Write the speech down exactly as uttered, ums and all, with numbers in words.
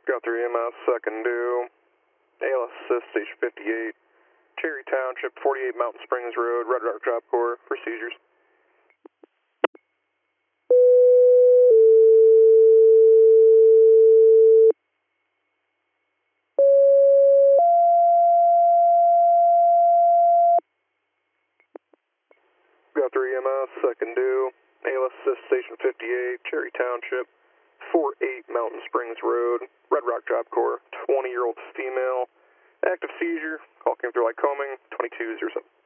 Got three E M S, second due. A L S assist, station fifty-eight. Cherry Township, forty-eight Mountain Springs Road, Red Rock Job Corps, procedures. Got three E M S, second due. A L S assist, station fifty-eight, Cherry Township, forty-eight Mountain Springs Road, Red Rock Job Corps, twenty-year-old female, active seizure, call came through Lycoming, twenty-two oh seven.